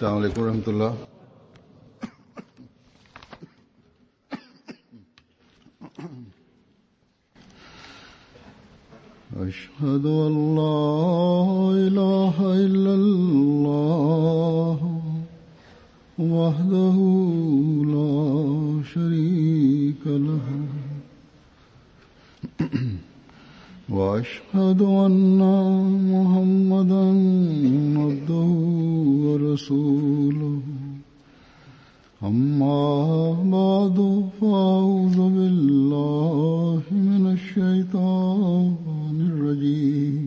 अस्सलाम वालेकुम रहमतुल्लाह। अशहदु अल्ला इलाहा इल्लल्लाह वहदहु ला शरीका लहु व अशहदु अन्ना मुहम्मदन अब्दुहु व रसूलुहु अम्मा बादु फ़अऊज़ु बिल्लाहि मिनश शैतानिर रजीम।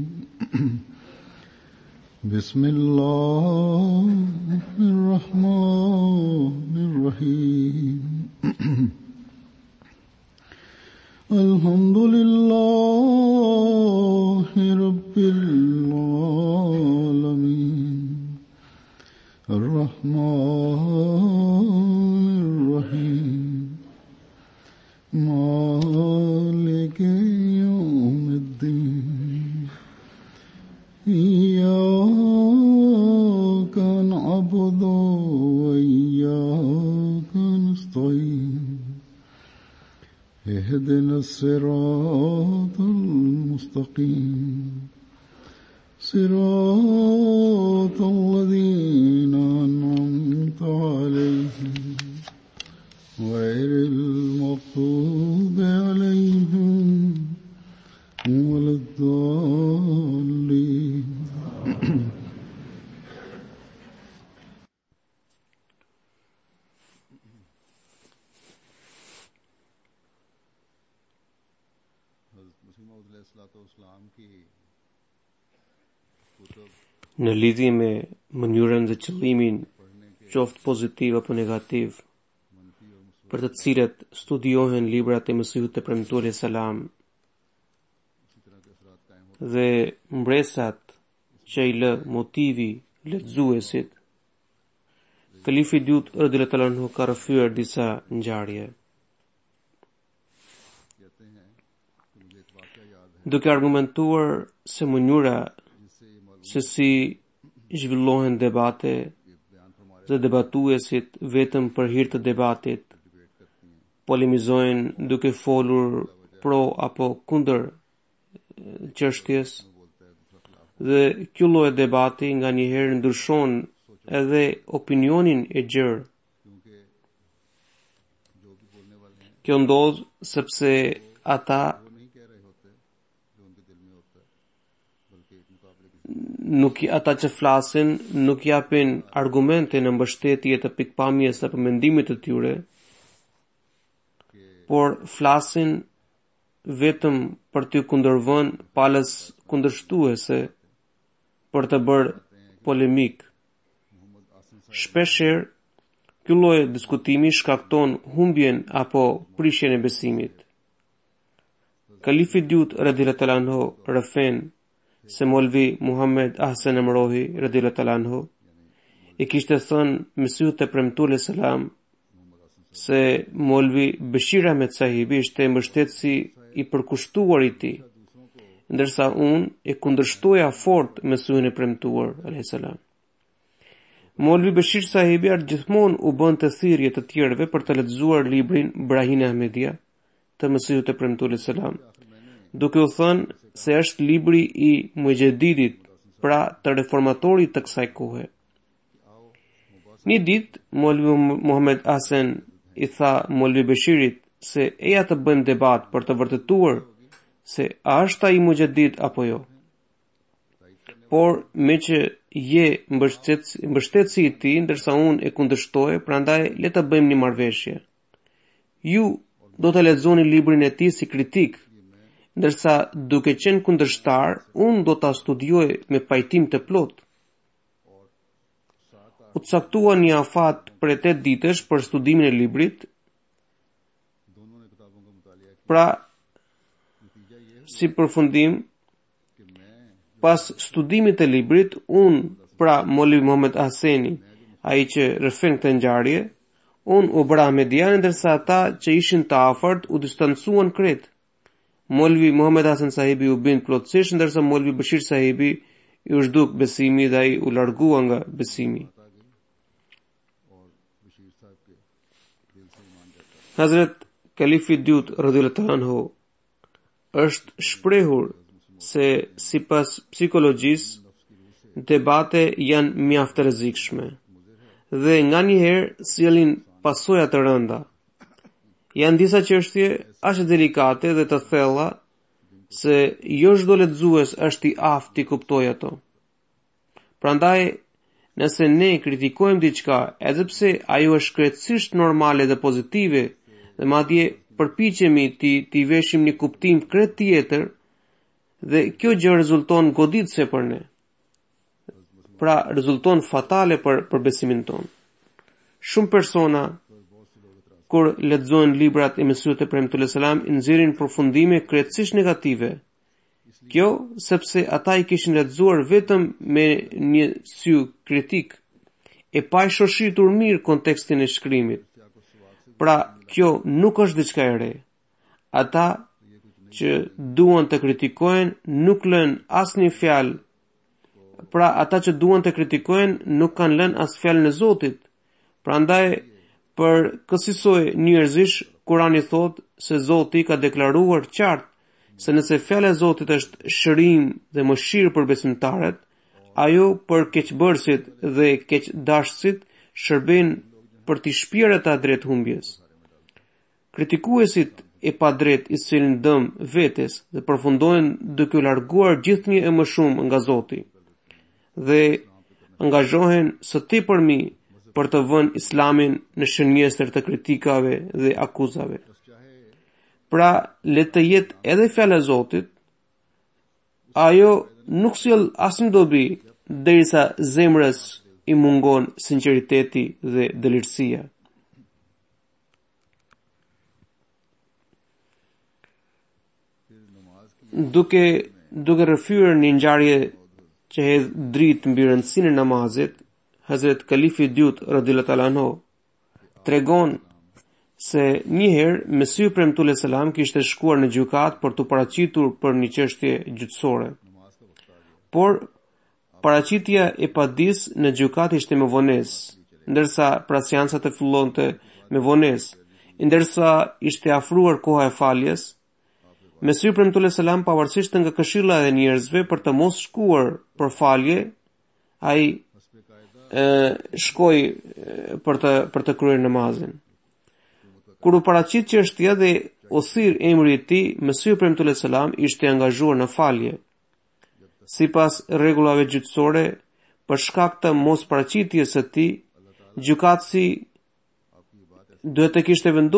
बिस्मिल्लाहिर रहमानिर रहीम। अल्हम्दुलिल्लाहि रब्बिल आलमीन अर्रहमानिर रहीम मालिकि यौमिद्दीन इय्याका नअबुदु व इय्याका नस्तईन इहदिनस सिरातल मुस्तकीम सिरातल लज़ीना अनअमता अलैहिम गैरिल मग़्दूबि अलैहिम वलद्दाल्लीन। Në lidhje me mënyrën dhe qëllimin, qoftë pozitiv apo negativ, për të cilat studiohen librat e Mesihut të Premtuar salam dhe mbresat që i lë motivi lexuesit, Kalifi i dytë radhiyallahu anhu ka rrëfyer disa ngjarje. Duke argumentuar se mënyra se si zhvillohen debate dhe debatuesit vetëm për hir të debatit polemizojnë duke folur pro apo kundër çështjes, dhe kjo lloj debati nganjëherë ndryshon edhe opinionin e gjerë. Kjo ndodh sepse ata që flasin nuk japin argumente në mbështetje të pikpamjes apo mendimit të tyre, por flasin vetëm për të kundërvënë palës kundërshtuese për të bërë polemik. Shpeshherë ky lloj diskutimi shkakton humbjen apo prishjen e besimit. Kalifi i dytë radhiyallahu anhu rëfen se Molvi Muhammed Ahsan Amrohi radhiyallahu anhu i kishte thënë Mesihut të Premtuar salam se Molvi Bashir Ahmed Sahibi ishte mbështetësi i përkushtuar i tij, ndërsa unë e kundërshtoja fort Mesihun e Premtuar alayhis salam. Molvi Bashir Sahibi gjithmonë u bënte thirrje të tjerëve për të lexuar librin Brahin Ahmedia të Mesihut të Premtuar salam, duke u thënë se është libri i Mujaddidit, pra të reformatorit të kësaj kohe. Një ditë Molvi Muhammed Hasan i tha Molvi Bashirit se eja të bëjmë debat për të vërtetuar se a është ai Mujaddid apo jo. Por me që je mbështetësi i tij, ndërsa unë e kundërshtoj, prandaj le të bëjmë një marrëveshje. Ju do të lexoni librin e tij si kritik, ndërsa duke qenë kundërshtar, unë do ta studioj me pajtim të plot. U caktua një afat për 8 ditësh për studimin e librit. Pra, si përfundim, pas studimit të librit, unë, pra Molvi Muhammed Haseni, ai që rëfen këtë ngjarje, unë u bëra ahmedian, ndërsa ata që ishin të afërt u distancuan krejt. Molvi Muhammed Hasan Sahibi u bind plotësisht, ndërsa Molvi Bashir Sahibi i u zhduk besimi dhe ai u largua nga besimi. Hazrat Kalifi dyut radhiyallahu anhu është shprehur se sipas psikologjisë debate janë mjaft të rrezikshme dhe nganjëherë sjellin pasoja të rënda. Janë disa çështje aq delikate dhe të thella se jo çdo lexues është i aftë të kuptojë ato. Prandaj, nëse ne kritikojmë diçka, edhe pse ajo është krejtësisht normale dhe pozitive, dhe madje përpiqemi t'i veshim një kuptim krejt tjetër, dhe kjo gjë rezulton goditëse për ne. Pra, rezulton fatale për besimin ton. Shumë persona, kur lexojnë librat e Mesihut e Premtuar selam, nxjerrin përfundime krejtësisht negative. Kjo sepse ata i kishin lexuar vetëm me një sy kritik e pa i shoqëruar mirë kontekstin e shkrimit. Pra, kjo nuk është diçka e re. Ata që duan të kritikojnë nuk lën asnjë fjalë. Pra, ata që duan të kritikojnë nuk kanë lënë as fjalën e Zotit. Prandaj, për kësaj njerëzish, Kurani thot se Zoti ka deklaruar qartë se nëse fjala e Zotit është shërim dhe mëshirë për besimtarët, ajo për keqbërësit dhe keqdashësit shërben për t'i shpjerë ata drejt humbjes. Kritikuesit e padrejt i sjellin dëm vetes dhe përfundojnë duke u larguar gjithnjë e më shumë nga Zoti dhe angazhohen së tepërmi për të vënë Islamin në shënjestër të kritikave dhe akuzave. Pra, le të jetë edhe fjala e Zotit, ajo nuk sjell asnjë dobi derisa zemrës i mungon sinqeriteti dhe dëlirësia. Duke rrëfyer një ngjarje që hedh dritë mbi rëndësinë e namazit, Hazrat Kalifi dyut radhiyallahu anhu tregon se një herë Mesihu Premtuar selam kishte shkuar në gjykat për të paraqitur për një çështje gjyqësore. Por paraqitja e padis në gjykat ishte me vonesë, ndërsa pra seanca të fillonte me vonesë, ndërsa ishte afruar koha e faljes. Mesihu Premtuar selam, pavarësisht nga këshilla e njerëzve për të mos shkuar për falje, ai shkoi për të kryer namazin. Kur u paraqit çështja dhe u thirr emri i tij, Mesihu Premtuar selam ishte angazhuar në falje. Sipas rregullave gjyqësore, për shkak të mos paraqitjes së tij, gjykatësi duhet të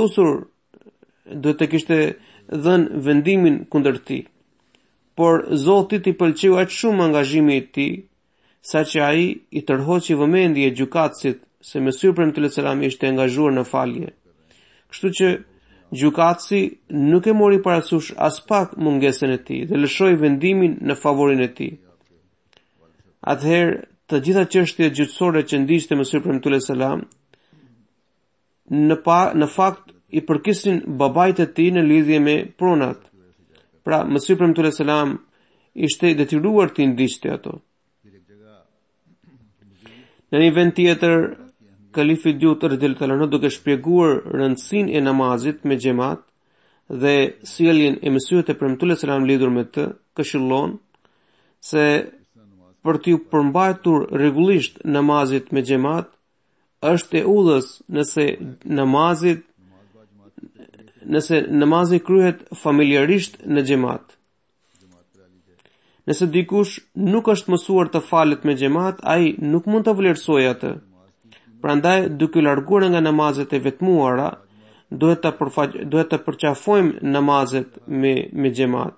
kishte dhënë vendimin kundër tij. Por Zotit i pëlqeu aq shumë angazhimi i tij, saqë ai i tërhoqi vëmendje gjykatësit se Mesihu Premtuar selam ishte angazhuar në falje. Kështu që gjykatësi nuk e mori parasysh as pak mungesën e tij dhe lëshoi vendimin në favorin e tij. Atëherë, të gjitha çështjet gjyqësore që ndiqte Mesihu Premtuar selam në fakt i përkisin babait e tij në lidhje me pronat. Pra, Mesihu Premtuar selam ishte i detyruar të ndiqte ato. Në një vend tjetër, Kalifi dyut radhiyallahu anhu, duke shpjeguar rëndësinë e namazit me xhamat dhe sjelljen e Mesihut e Premtuar selam lidhur me të, këshillon se për t'u përmbajtur rregullisht namazit me xhamat është e udhës nëse namazi kryhet familjarisht në xhamat. Nëse dikush nuk është mësuar të falet me xhamat, ai nuk mund të vlerësojë atë. Prandaj, duke larguar nga namazet e vetmuara, duhet të përqafojmë namazet me xhamat.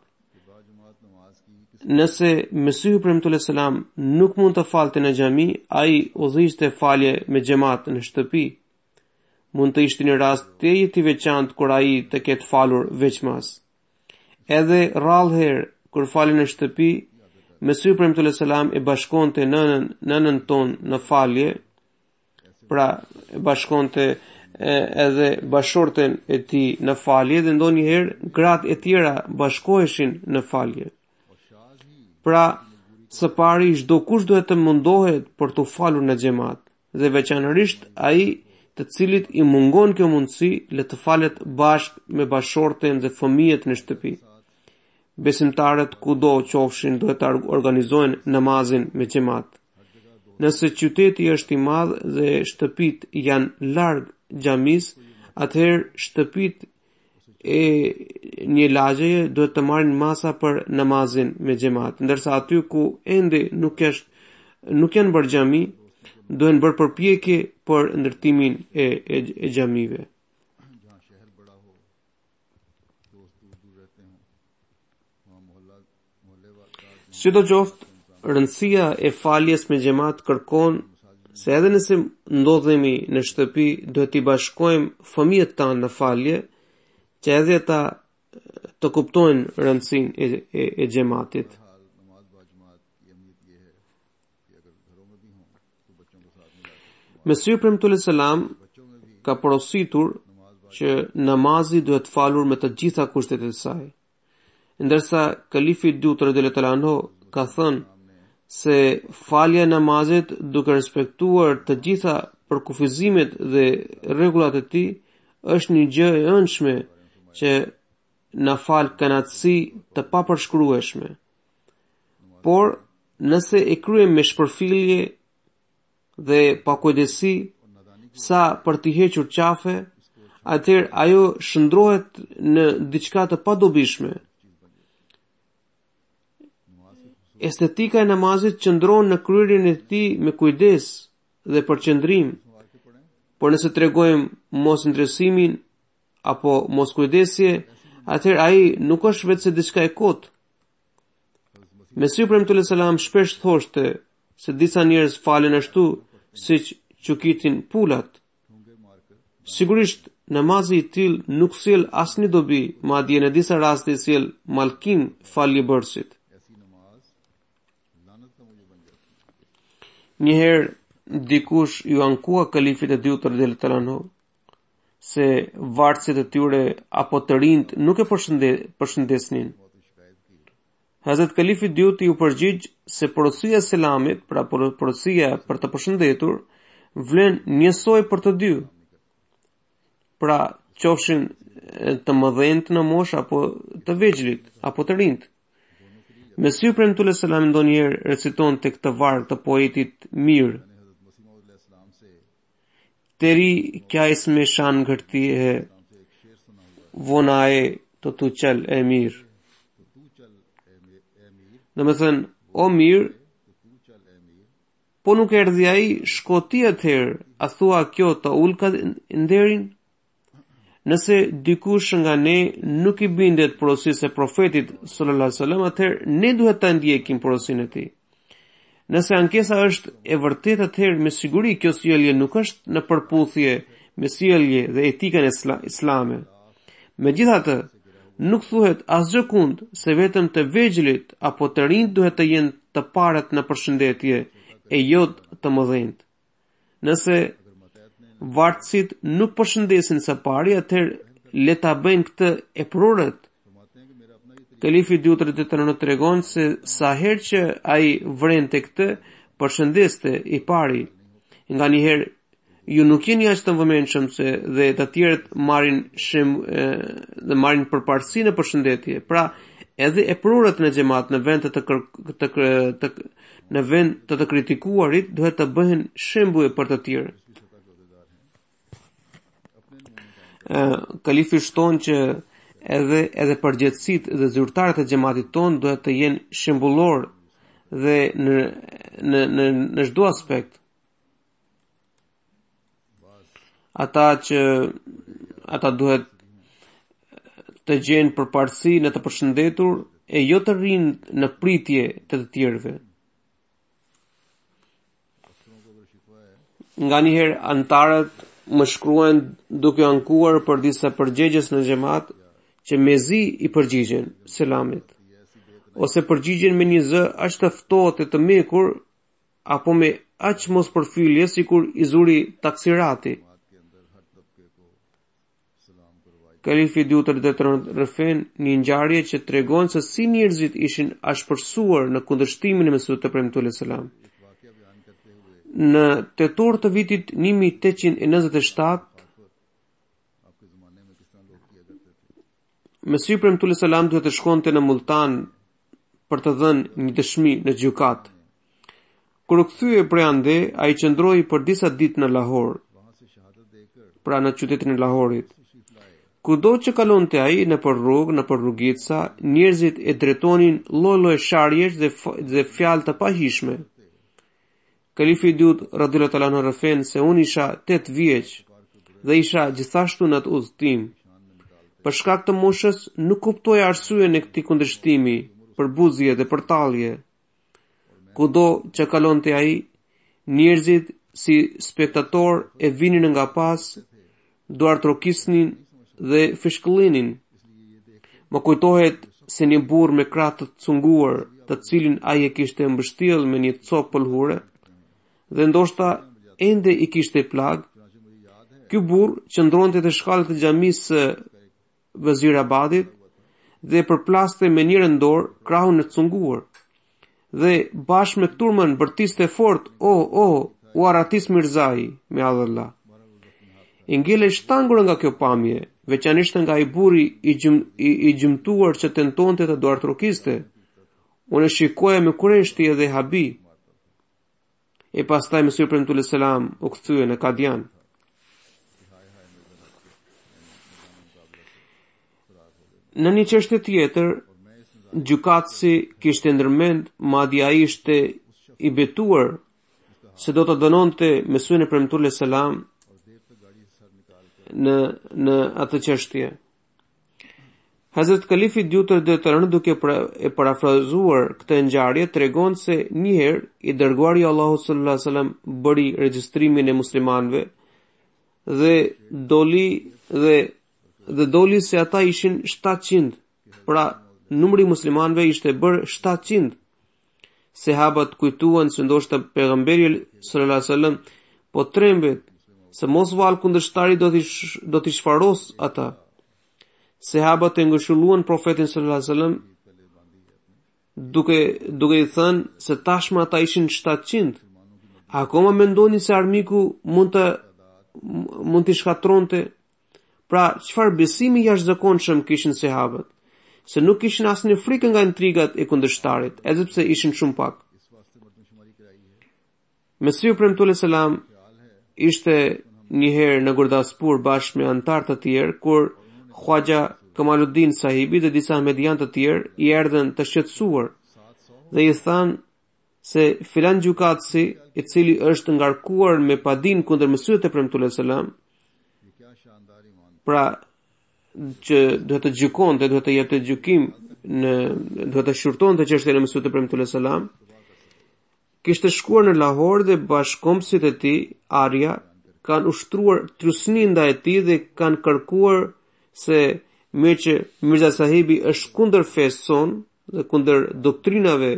Nëse Mesihu Premtuar selam nuk mund të falte në xhami, ai udhëziste falje me xhamat në shtëpi. Mund të ishte një rast të veçantë kur ai të ketë falur veçmas. Edhe rrallëherë kur falin në shtëpi, Mesihu Premtuar selam e bashkonte nënën tonë në falje, pra e bashkonte edhe bashorten e tij në falje dhe ndonjëherë gratë e tjera bashkoheshin në falje. Pra, së pari çdo kush duhet të mundohet për të falur në xhamat dhe veçanërisht ai të të cilit i mungon kjo mundësi, le të falet bashkë me bashorten dhe fëmijët në shtëpi. Besimtarët kudo qofshin duhet të organizojnë namazin me xhamat. Nëse qyteti është i madh dhe shtëpit janë larg xhamis, atëherë shtëpit e një lagjeje duhet të marrin masa për namazin me xhamat, ndërsa aty ku ende nuk janë bërë xhami, duhen bërë përpjekje për ndërtimin e xhamive. Sidoqoftë, rëndësia e faljes me xhamat kërkon se edhe nëse ndodhemi në shtëpi, duhet t'i bashkojmë fëmijët tanë në falje, që edhe ata të kuptojnë rëndësinë e xhamatit. Mesiu premtues selam ka porositur që namazi duhet falur me të gjitha kushtet e saj. Ndërsa kalifi i dytë radhiyallahu anhu ka thënë se falja e namazit duke respektuar të gjitha përkufizimet dhe rregullat e tij është një gjë e ëndshme që na fal kënaqësi të papërshkrueshme. Por nëse e kryejmë me shpërfillje dhe pakujdesi sa për t'i hequr qafe, atëherë ajo shndrohet në diçka të padobishme. Estetika e namazit qëndron në kryerjen e tij me kujdes dhe përqendrim. Por nëse tregojmë mosinteresimin apo moskujdesje, atëherë ai nuk është vetëm diçka e kotë. Mesiu premtues selam shpesh thoshte se disa njerëz falen ashtu siç qukitin pulat. Sigurisht namazi i tillë nuk sjell asnjë dobi, madje në disa raste sjell mallkim faljebërësit. Njëherë dikush ju ankua kalifit e dytë radhiyallahu anhu se varësit e tyre apo të rinjt nuk e përshëndesnin. Hazrat Kalifi i dytë ju përgjigj se porosia e selamit, pra porosia për të përshëndetur, vlen njësoj për të dy. Pra qofshin të mëdhenj në moshë apo të vegjëlit apo të rinjt. Mesiu premtues selam ndonjëherë reciton tek të varg të poetit mirë: Teri kya isme shan घटती है वो ना आए तो तू चल ए Mir. Domethënë, o mirë, po nuk erdhi ai, shko ti atëherë, a thua kjo të ul ka nderin? Nëse dikush nga ne nuk i bindet porosisë së profetit sallallahu alaihi wasallam, atëherë ne duhet ta ndjekim porosinë e tij. Nëse ankesa është e vërtetë, atëherë me siguri kjo sjellje nuk është në përputhje me sjellje dhe etikën e islame. Megjithatë, nuk thuhet asgjë kund se vetëm të vegjëlit apo të rinjt duhet të jenë të parët në përshëndetje e jo të mëdhenjt. Nëse vartësit nuk përshëndesin së pari, atëherë le ta bëjnë këtë e prurët. Kalifi i dytë radhiyallahu anhu tregon se sa herë që ai vrente këtë, përshëndeste i pari. Nganjëherë ju nuk jeni aq të vëmendshëm se dhe të tjerët marrin përparësi në përshëndetje. Pra, edhe e prurët në xhamat në vend të të kritikuarit duhet të bëhen shembull për të tjerë. Kalifi shton që edhe përgjegjësitë dhe zyrtarët e xhamatit ton duhet të jenë shembullor dhe në çdo aspekt. Ata duhet të gjenë përparësi në të përshëndetur e jo të rinë në pritje të tjerëve. Nganjëherë antarët më shkruajnë duke ankuar për disa përgjigjes në xhamat që mezi i përgjigjen selamit, ose përgjigjen me një zë aq të ftohtë të mekur apo me aq mos përfyllje sikur i zuri taksirati. Kalifi i dytë rrëfen një ngjarje që tregon se si njerëzit ishin ashpërsuar në kundërshtimin e Mesihut të premtuar selam. Në tetor të vitit 1897, Mesiu premtuar selam duhet të shkonte në Multan për të dhënë një dëshmi në gjykat. Kur u kthye prej ande, ai qëndroi për disa ditë në Lahore, pra në qytetin e Lahorit. Kudo që kalonte ai nëpër rrugë, nëpër rrugica, njerëzit e drejtonin lloj-lloj sharjesh dhe fjalë të pahishme. Kalifi i dytë radhiyallahu ta'ala anhu rëfen se unë isha 8 vjeç dhe isha gjithashtu në atë udhtim. Për shkak të moshës nuk kuptoja arsyeën e këtij kundërshtimi, përbuzje dhe përtallje. Kudo që kalonte ai, njerëzit si spektator e vinin nga pas, duartrokisnin dhe fishkëllinin. Më kujtohet se një burr me krah të cunguar, të cilin ai e kishte mbështjell me një copë pëlhure, dhe ndoshta ende i kishte plag. Ky burr qëndronte te shkallët e xhamisë së Vazirabadit dhe përplaste me njërën dorë krahun e cunguar, dhe bashkë me turmën bërtiste fort, u aratis Mirzai, me Allah. I ngele shtangur nga kjo pamje, veçanisht nga ai burri i gjymtuar që tentonte të duartrokiste. Unë shikoja me kureshti edhe habi. E pastaj Mesiu premtuar selam u kthye në Kadian. Në një çështje tjetër, gjykatësi kishte ndërmend, madje ai ishte i betuar se do të dënonte Mesiun e premtuar selam në atë çështje. Hazrat Kalifi i dytë radhiyallahu anhu duke e parafrazuar këtë ngjarje tregon se një herë i dërguari i Allahut sallallahu alaihi wasallam bëri regjistrimin e muslimanëve dhe doli se ata ishin 700, pra numri i muslimanëve ishte bërë 700. Sahabët kujtuan se ndoshta pejgamberi sallallahu alaihi wasallam po trembet se mos val kundërshtari do t'i shfaros ata. Sahabët e ngushëlluan profetin sallallahu alaihi wasallam duke i thënë se tashmë ata ishin 700. Akoma mendoni se armiku mund t'i shkatronte? Pra, çfarë besimi jashtëzakonshëm kishin sahabët, se nuk kishin asnjë frikë nga intrigat e kundërshtarit, edhe pse ishin shumë pak. Mesiu premtuar selam ishte një herë në Gurdaspur bashkë me antar të tjerë, kur Khwaja Kamaluddin sahibi dhe disa median të tjerë i erdhën të shqetësuar dhe i thanë se filan gjykatësi, i cili është ngarkuar me padin kundër Mesiut e premtuar selam, pra që duhet të gjykonte, duhet të jepte gjykim duhet të shurtonte çështjen e Mesiut e premtuar selam, kishte shkuar në Lahore dhe bashkëkombësit e tij, Arya, kanë ushtruar trysni ndaj tij dhe kanë kërkuar se me që Mirza sahibi është kundër fesë son dhe kundër doktrinave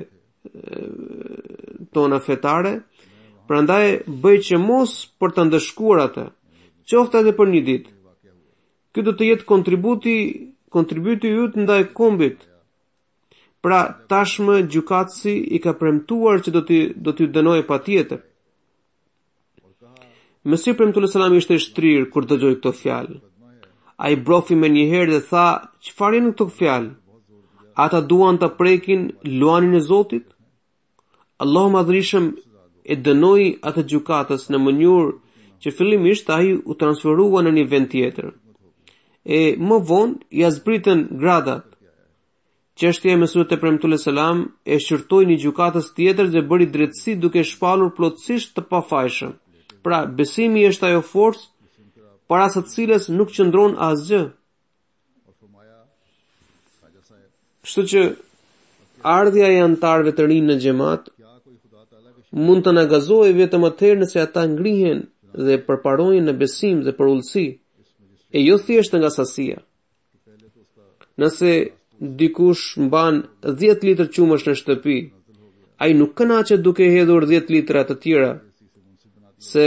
tona fetare, prandaj bëj që mos për të ndëshkuar atë, qoftë edhe për një ditë. Ky do të jetë kontributi yt ndaj kombit. Pra tashmë gjykatësi i ka premtuar që do t'ju dënojë patjetër. Mesiu premtuar selam ishte shtrirë kur dëgjoi këto fjalë. Ai brofi me një herë dhe tha, çfarë janë këto fjalë? Ata duan të prekin luanin e Zotit? Allahu Madhërisëm e dënoi atë gjykatës në mënyrë që fillimisht ai u transferua në një vend tjetër. E më vonë ja zbritën gradat. Çështja e Mesiut e premtuar selam e shqyrtoi një gjykatës tjetër dhe bëri drejtësi duke shpallur plotësisht të pafajshëm. Pra besimi është ajo forcë para së cilës nuk qëndron asgjë. Kështu që ardhja e antarëve të rinj në xhamat mund të na gazojë vetëm atëherë nëse ata ngrihen dhe përparojnë në besim dhe për ullësi, e jo thjesht nga sasia. Nëse dikush mban 10 litër qumësh në shtëpi, ai nuk kënaqet duke hedhur 10 litra të tjera, se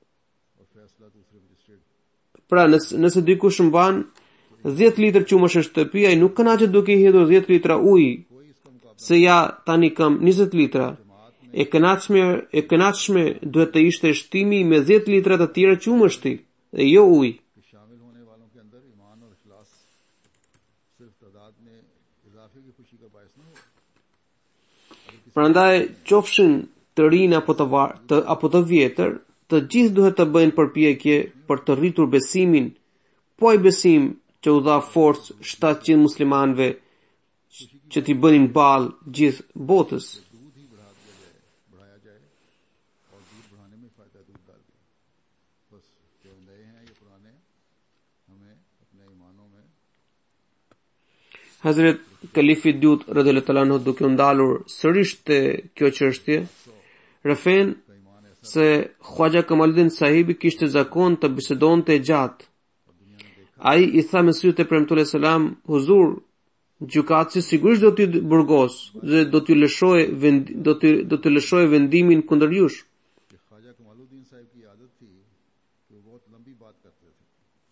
pra nëse dikush mban 10 litër qumësh në shtëpi, ai nuk kënaqet duke hedhur 10 litra ujë, se ja tani kam 20 litra. E kënaqshme duhet të ishte shtimi me 10 litra të tjera qumështi dhe jo ujë. कि शामिल होने वालों के अंदर ईमान और इखलास सिर्फ तादाद में इजाफे की खुशी का बायस न हो। Prandaj qofshin të rinë apo të vjetër, të gjithë duhet të bëjnë përpjekje për të rritur besimin, po ai besim që u dha forcë 700 muslimanëve që t'i bënin ball gjithë botës. दूध ही बढ़ाया जाए और दूध बढ़ाने में फायदा दूध डाल दिया। बस जो नए हैं ये पुराने हमें अपने ईमानों में Hazret Kalifi Dyut radhiyallahu anhu duke u ndalur sërish te kjo çështje, rëfen se Khwaja Kamaluddin Sahibi kishte zakon të bisedonte gjatë. Ai i tha me sytë e premtuar selam, huzur, gjykatësi sigurisht do t'ju burgos dhe do t'ju lëshojë vendimin kundër jush. कि ख्वाजा कमालुद्दीन साहब की आदत थी कि वो बहुत लंबी बात करते थे।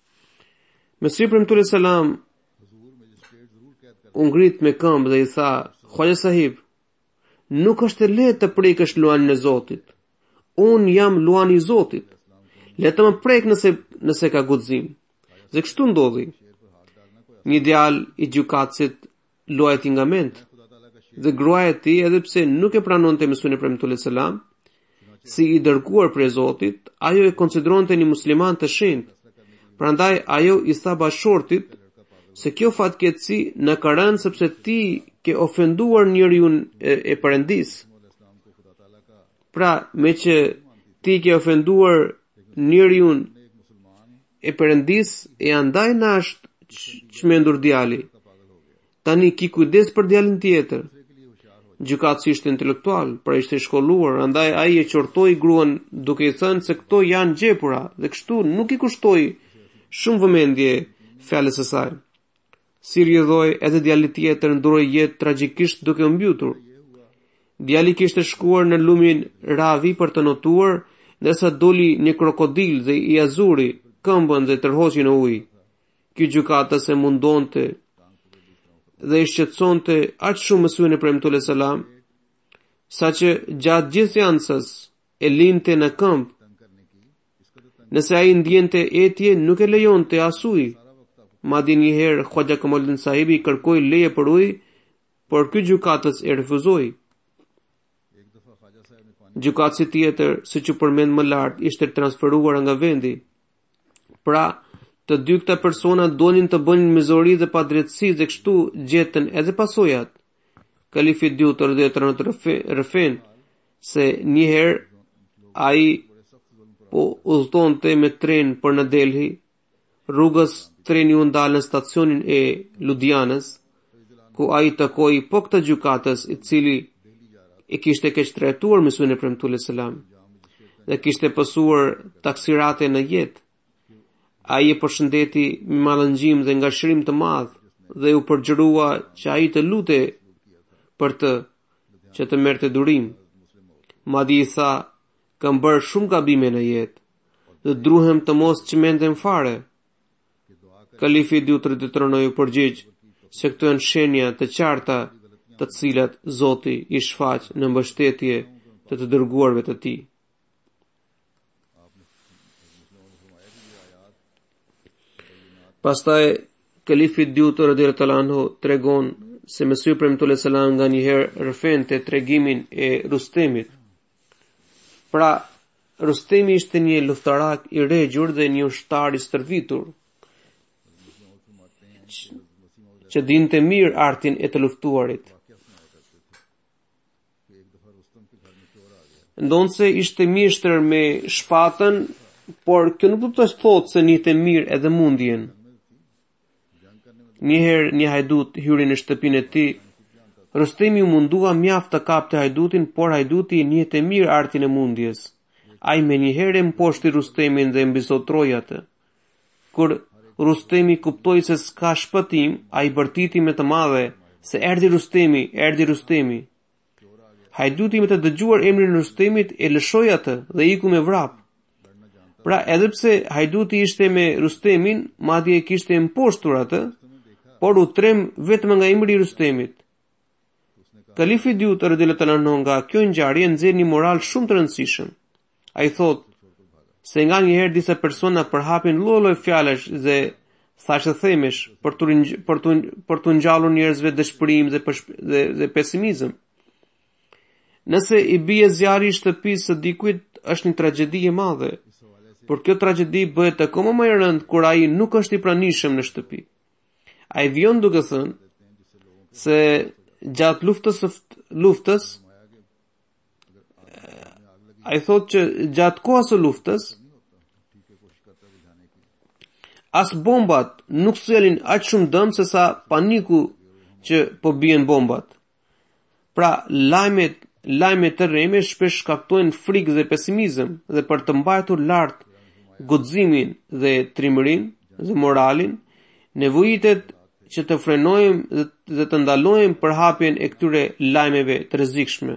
Mesri premtuar selam हुजूर मजिस्ट्रेट जरूर कैद कर u ngrit me këmbë dhe i tha, Khwaja Sahib, nuk është e lehtë të prekësh luanin e Zotit. Unë jam luani i Zotit. Le të më prek nëse ka guxim. Dhe kështu ndodhi. Një djalë i gjykatësit luajti nga mend. Dhe gruaja e tij, edhe pse nuk e pranonte mësimin e premtuarit selam, si i dërguar prej Zotit, ajo e konsideronte një musliman të shenjtë. Prandaj ajo i tha bashortit se kjo fatkeqësi në ka rënë sepse ti ke ofenduar njeriu e Perëndis. Pra, me që ti ke ofenduar njeriu e Perëndis, e andaj na është çmendur djali. Tani ki kujdes për djalin tjetër. Gjykatësi ishte intelektual, pra ishte i shkolluar, andaj ai e qortoi gruan duke i thënë se këto janë gjepura dhe kështu nuk i kushtoi shumë vëmendje fjalës së saj. Si rrjedhoi edhe djali tjetër ndroi jetë tragjikisht duke u mbytur. Djali kishte shkuar në lumin Ravi për të notuar, ndërsa doli një krokodil dhe i azuri këmbën dhe tërhoqi në ujë. Ky gjykatës e mundonte dhe i shqetësonte aq shumë mësuesin e premtuar selam, saqë gjatë gjithë seancës e linte në këmbë. Nëse ai ndjente etje, nuk e lejonte as ujë. Madje një herë Khwaja Kamaluddin Sahibi kërkoi leje për ujë, por ky gjykatës e refuzoi. Gjykatësi tjetër, siç u përmend më lart, ishte transferuar nga vendi. Pra, të dy këta persona donin të bënin mizori dhe padrejtësi dhe kështu gjetën edhe pasojat. Kalifi Dyut radhiyallahu anhu rëfen se një herë ai po udhëtonte me tren për në Delhi. Rrugës treni u ndal në stacionin e Ludhianës, ku ai takoi po këtë gjykatës, i cili e kishte keq trajtuar mësuesin e premtuar selam dhe kishte pësuar taksirate në jetë. Ai e përshëndeti me mallëngjim dhe ngashërim të madh dhe u përgjërua që ai të lutej për të që të merrte durim. Madje i tha, kam bërë shumë gabime në jetë dhe druhem të mos çmendem fare. Kalifi Dyut radhiyallahu u përgjigj se këto janë shenja të qarta të cilat Zoti i shfaq në mbështetje të të dërguarve të tij. Pastaj Kalifi Dyut radhiyallahu anhu tregon se Mesih premtuar selam nga një herë rëfente tregimin e Rustemit. Pra, Rustemi ishte një luftarak i regjur dhe një ushtar i stërvitur, që dinte mirë artin e të luftuarit. Ndonse ishte mjeshtër me shpatën, por kjo nuk do të thotë se njihte mirë edhe mundjen. Njëherë një hajdut hyri në shtëpinë e tij. Rustemi u mundua mjaft të kapte hajdutin, por hajduti njihte mirë artin e mundjes. Ai menjëherë mposhti Rustemin dhe mbizotroi atë. Kur Rustemi kuptoi se s'ka shpëtim, ai bërtiti me të madhe se erdhi Rustemi. Hajduti me të dëgjuar emrin e Rustemit e lëshoi atë dhe iku me vrap. Pra, edhe pse hajduti ishte me Rustemin, madje e kishte mposhtur atë, por u trem vetëm nga emri i Rustemit. Kalifi i dytë radhiyallahu ta'ala anhu nga kjo ngjarje nxjerr një moral shumë të rëndësishëm. Ai thotë se nga një herë disa persona përhapin lloj fjalash dhe thashë themesh për të ngjallur njerëzve dëshpërim dhe pesimizëm. Nëse i bie zjarri i shtëpisë së dikujt, është një tragjedi e madhe, por kjo tragjedi bëhet akoma më e rëndë kur ai nuk është i pranishëm në shtëpi. Ai vjen duke thënë se gjatë luftës ai thotë që gjatë kohës së luftës as bombat nuk sjellin aq shumë dëm se sa paniku që po bien bombat. Pra lajmet të rreme shpesh shkaktojnë frikë dhe pesimizëm, dhe për të mbajtur lart guximin dhe trimërinë dhe moralin, nevojitet që të frenojmë dhe të ndalojmë përhapjen e këtyre lajmeve të rrezikshme.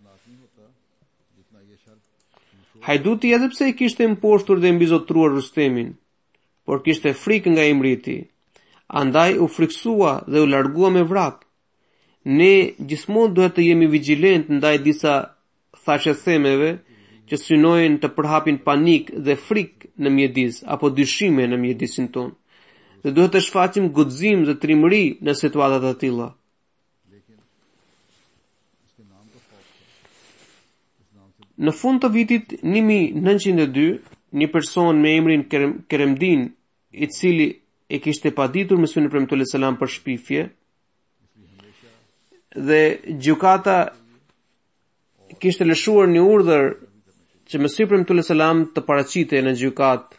Hajduti edhe pse i kishte mposhtur dhe mbizotruar Rustemin, por kishte frikë nga emri i tij. Andaj u friksua dhe u largua me vrap. Ne gjithmonë duhet të jemi vigjilent ndaj disa thashëthemeve që synojnë të përhapin panik dhe frikë në mjedis apo dyshime në mjedisin tonë. Dhe duhet të shfaqim guxim dhe trimëri në situata të tilla. Në fund të vitit 1902, një person me emrin Keremdin, i cili e kishte paditur Mesionin Premtuar selam për shpifje, dhe gjykata kishte lëshuar një urdhër që Mesiu Premtuar selam të paraqitej në gjykatë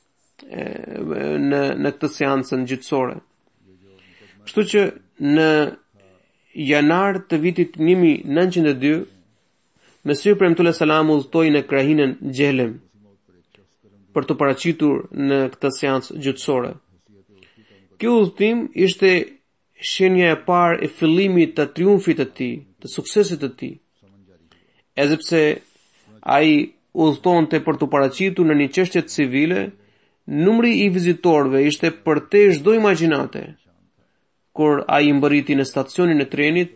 në këtë seancën gjyqësore. Kështu që në janar të vitit 1902, Mesiu Premtuar selam udhtoi në krahinën Gjehlem për të paraqitur në këtë seancë gjyqësore. Ky udhtim ishte shenja e parë e fillimit të triumfit të tij, të suksesit të tij. Edhe pse ai udhtonte për të paraqitur në një çështje civile, numri i vizitorëve ishte përtej çdo imagjinate. Kur ai mbërriti në stacionin e trenit,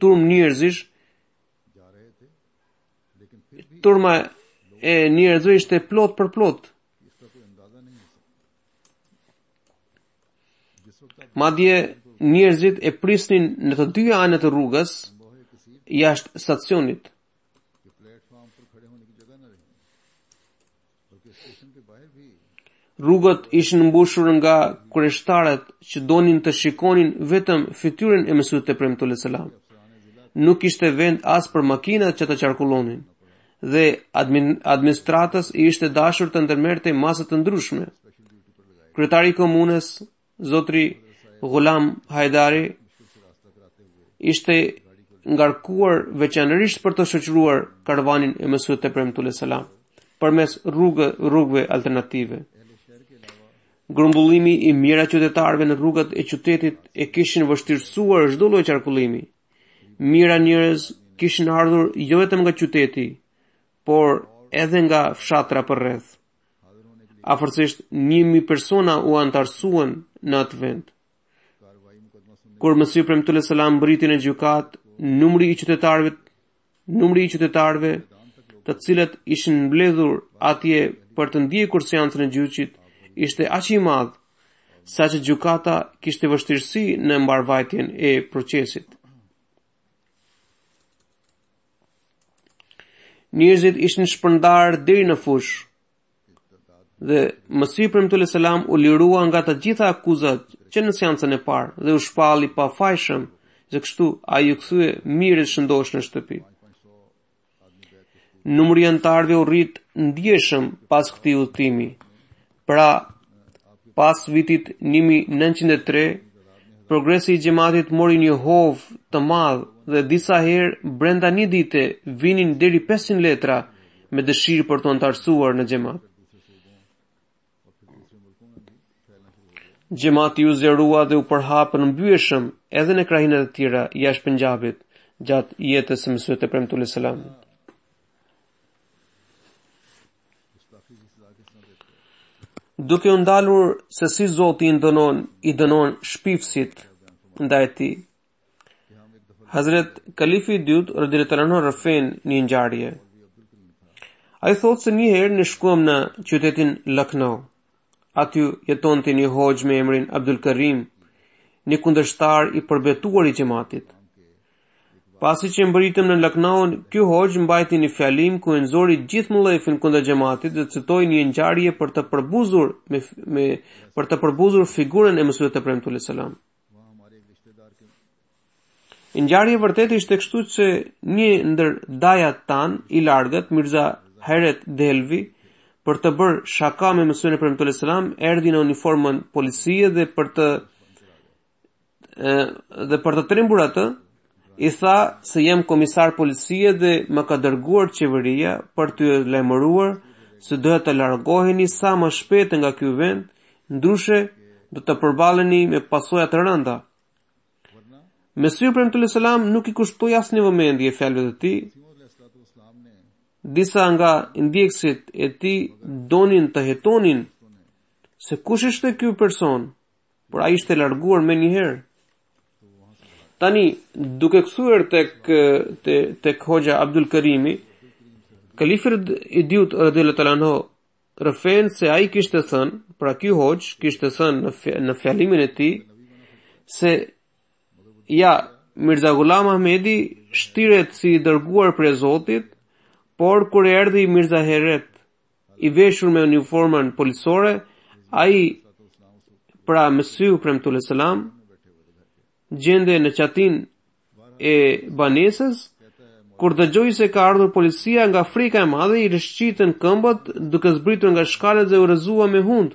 turma e njerëzve ishte plot për plot. Madje njerëzit e prisnin në të dyja anët e rrugës jashtë stacionit. Rrugët ishin mbushur nga kurioztarët që donin të shikonin vetëm fytyrën e Mesihut të Premtuar selam. Nuk ishte vend as për makinat që të qarkullonin, dhe administratës i ishte dashur të ndërmerrte masa të ndryshme. Kryetari i komunës, zotri Ghulam Hajdari, ishte ngarkuar veçanërisht për të shoqëruar karavanin e Mesihut të Premtuar selam përmes rrugëve alternative. Grumbullimi i mijëra qytetarëve në rrugët e qytetit e kishin vështirësuar çdo lloj qarkullimi. Mijëra njerëz kishin ardhur jo vetëm nga qyteti, por edhe nga fshatra përreth. Afërsisht 1000 persona u antarësuan në atë vend. Kur Mesiu Premtuar selam mbriti në gjykat, numri i qytetarëve të cilët ishin mbledhur atje për të ndjekur seancën e gjyqit ishte aq i madh saqë gjykata kishte vështirësi në mbarvajtjen e procesit. Njerëzit ishin shpërndarë deri në fush dhe Mesiu Premtuar selam u lirua nga të gjitha akuzat që në seancën e parë dhe u shpalli pafajshëm, dhe kështu ai u kthye mirë shëndosh në shtëpi. Numri i antarëve u rrit ndjeshëm pas këtij udhtimi. Pra, pas vitit 1903, progresi i xhamatit mori një hov të madh dhe disa herë brenda një dite vinin deri 500 letra me dëshirë për të antarësuar në xhamat. Xhamati u zgjerua dhe u përhap përmbyeshëm edhe në krahinat e tjera jashtë Punjabit gjatë jetës së Mesihut të Premtuar selam. Duke u ndalur se si Zoti i dënon shpifësit ndaj tij, Hazret Kalifi Dyut radhiyallahu anhu rrëfen një ngjarje. Ai thotë se një herë ne shkuam në qytetin Lucknow. Aty jetonte një hoxh me emrin Abdul Karim, një kundërshtar i përbetuar i xhamatit. Pasi që mbërritëm në Lucknow, ky hoxh mbajti një fjalim ku e nxori gjithë mullefin kundër xhamatit dhe citoi një ngjarje për të përbuzur figurën e Mesihut të Premtuar selam. Ngjarja e vërtetë ishte kështu që një ndër dajat tan i largët, Mirza Hayret Delvi, për të bërë shaka me Mesihun e Premtuar selam, erdhi në uniformën policie dhe për të trembur atë, i tha se jam komisar policie dhe më ka dërguar qeveria për t'ju lajmëruar se dohet të largoheni sa më shpejt nga ky vend, ndryshe do të përballeni me pasoja të rënda. Mesihu Premtuar selam nuk i kushtoi asnjë vëmendje fjalëve të tij. Disa nga ndjekësit e tij donin të hetonin se kush ishte ky person, por ai ishte larguar menjëherë. Tani, duke kthyer tek Hoxha Abdul Karimi, Kalifi i dyut radhiyallahu anhu rrëfen se ai kishte thënë, pra ky hoxh kishte thënë në fjalimin e tij se ja, Mirza Ghulam Ahmedi shtiret si i dërguar prej Zotit, por kur erdhi Mirza Hayret i veshur me uniformën policore, ai pra Mesihu Premtuar selam gjende në qatin e banesës. Kur dëgjoi se ka ardhur policia, nga frika e madhe i rishqitën këmbët duke zbritur nga shkallët dhe u rrëzua me hund.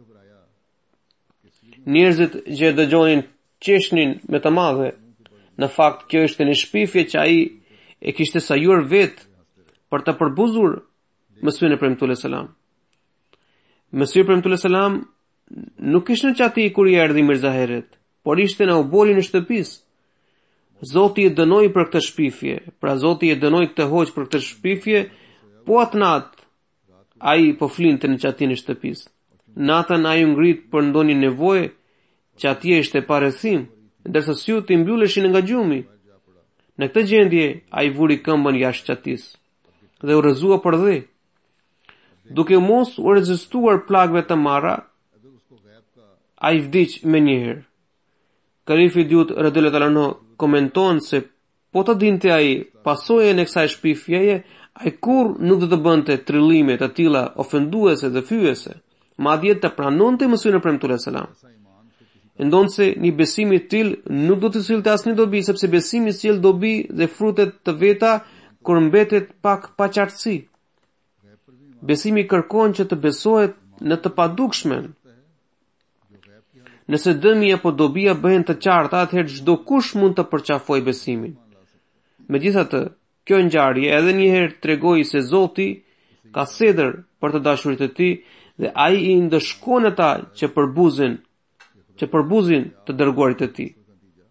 Njerëzit që e dëgjonin qeshnin me të madhe. Në fakt, kjo ishte një shpifje që ai e kishte sajuar vetë për të përbuzur Mesihun e Premtuar selam. Mesihu Premtuar selam nuk ishte në qati kur i erdhi Mirza Hayret, por ishte në uboli në shtëpisë. Zoti e dënoi për këtë shpifje, pra Zoti e dënoi këtë hoxh për këtë shpifje, po atë natë ai po flinte në qatin e shtëpisë. Natën ai u ngrit për ndonjë nevojë që atje ishte pa rrethim, ndërsa syt i mbylleshin nga gjumi. Në këtë gjendje ai vuri këmbën jashtë qatisë dhe u rrëzua për dhe. Duke mos u rezistuar plagëve të marra, ai vdiq menjëherë. Kalifi i dyut radhiyallahu anhu komenton se po të dinte ai pasojën e kësaj shpifjeje, ai kur nuk do të bënte trillime të tilla ofenduese dhe fyese, madje të pranonte Mesihun e Premtuar selam. Ndonse një besim i tillë nuk do të sillte asnjë dobi, sepse besimi sjell dobi dhe frutet të veta kur mbetet pak pa qartësi. Besimi kërkon që të besohet në të padukshmen. Nëse dëmi apo dobia bëhen të qarta, atëherë çdo kush mund të përqafojë besimin. Megjithatë, kjo ngjarje edhe një herë tregoi se Zoti ka sedër për të dashurit e tij dhe ai i ndëshkon ata që përbuzin të dërguarit e tij.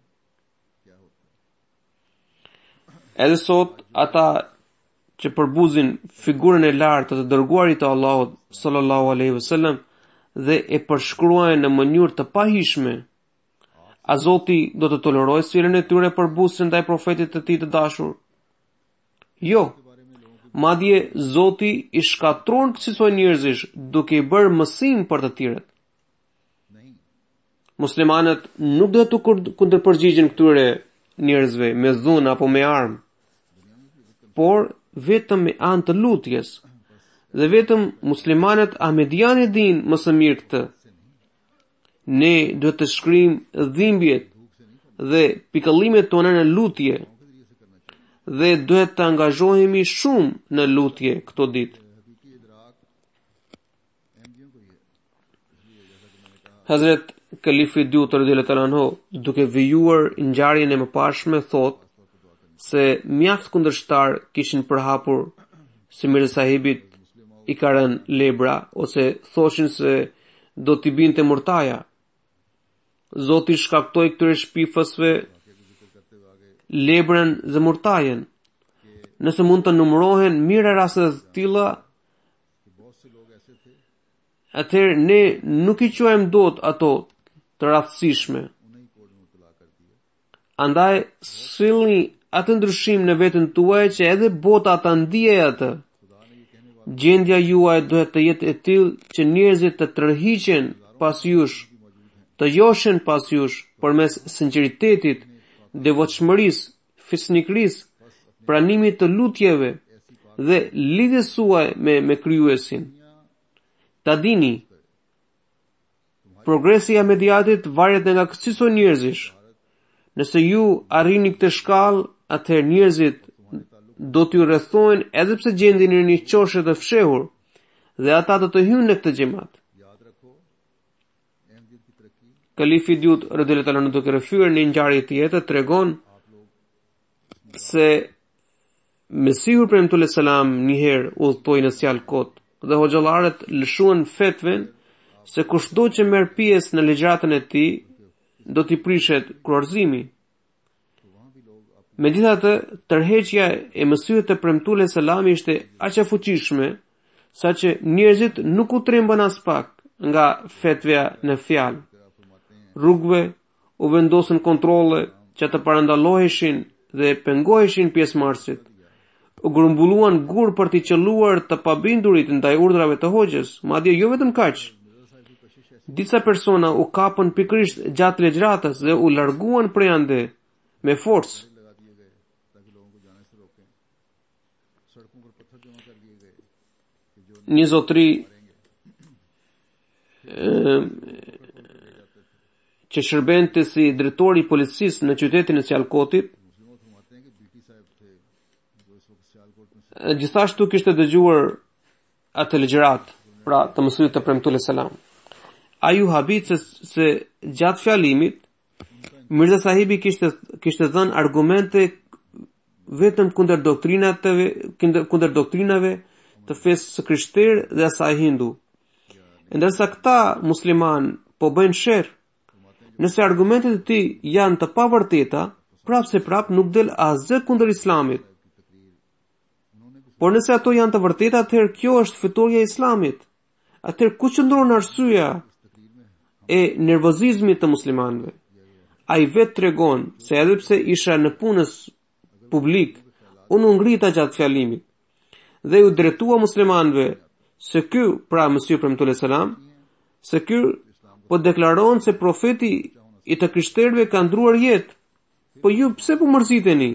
Edhe sot ata që përbuzin figurën e lartë të dërguarit të Allahut sallallahu alaihi wasallam dhe e përshkruajnë në mënyrë të pahishme, a Zoti do të tolerojë sjelljen e tyre përbuzëse ndaj profetit të tij të dashur? Jo. Madje Zoti i shkatron kësaj njerëzish duke i bërë mësim për të tjerët. Muslimanët nuk do të kundërpërgjigjen këtyre njerëzve me dhunë apo me armë, por vetëm me anë të lutjes. Dhe vetëm muslimanët ahmedianë dinë më së miri këtë. Ne duhet të shkrim dhimbjet dhe pikëllimet tona në lutje dhe duhet të angazhohemi shumë në lutje këto ditë. Hazret Kalifi i dyut radhiyallahu anhu, duke vijuar ngjarjen e mëparshme, thotë se mjaft kundërshtar kishin përhapur se Mirza Sahibit i ka rënë lebra, ose thoshin se do t'i binte murtaja. Zoti shkaktoi këtyre shpifësve lebrën dhe murtajen. Nëse mund të numërohen mira rastet të tilla, atëherë ne nuk i quajmë dot ato të rastësishme. Andaj sillni atë ndryshim në veten tuaj që edhe bota ta ndiejë atë. Gjendja juaj duhet të jetë e tillë që njerëzit të tërhiqen pas jush, të joshen pas jush përmes sinqeritetit, devotshmërisë, fisnikërisë, pranimit të lutjeve dhe lidhjes suaj me Krijuesin. Ta dini, progresi i mediatit varet nga kësaj njerëzish. Nëse ju arrini këtë shkallë, atëherë njerëzit do t'ju rrethojnë edhe pse gjendeni në një qoshe të fshehur dhe ata do të hyjnë në këtë xhamat. Kalifi i dytë radhiyallahu anhu duke rrëfyer në një ngjarje tjetër tregon se Mesihu premtullahi selam një herë udhtoi në Sialkot dhe hoxhallarët lëshuan fetven se kushdo që merr pjesë në ligjratën e tij do t'i prishet kurorëzimi. Megjithatë, tërheqja e Mesihut të premtullahi selam ishte aq e fuqishme saqë njerëzit nuk u trembën as pak nga fetveja në fjalë. Rrugëve u vendosën kontrolle që të parandalloheshin dhe pengoheshin pjesëmarrësit. U grumbulluan gur për t'i qelluar të pabindurit ndaj urdhrave të hoxhës, madje jo vetëm kaq. Disa persona u kapën pikërisht gjatë ligjratës dhe u larguan prej ande me forcë. Një zotëri që shërbente si drejtori i policisë në qytetin e Sialkotit, gjithashtu kishte dëgjuar atë ligjërat, pra të Mesihut të premtullahi selam. Ai u habit se gjatë fjalimit Mirza Sahibi kishte dhënë argumente vetëm kundër doktrinave të fesë së krishterë dhe asaj hindu. Ndërsa këta musliman po bëjnë sherr, nëse argumentet e tij janë të pavërteta, prapse prap nuk del asgjë kundër Islamit. Por nëse ato janë të vërteta, atëherë kjo është fitoria e Islamit. Atëherë ku qëndron arsyeja e nervozizmit të muslimanëve? Ai vetë tregon se edhe pse isha në punës publik, unë u ngrita gjatë fjalimit dhe u drejtua muslimanëve se ky, pra Mesihu premtullahi selam, se ky po deklaron se profeti i të krishterëve ka ndruar jetë. Po ju pse po mërziteni?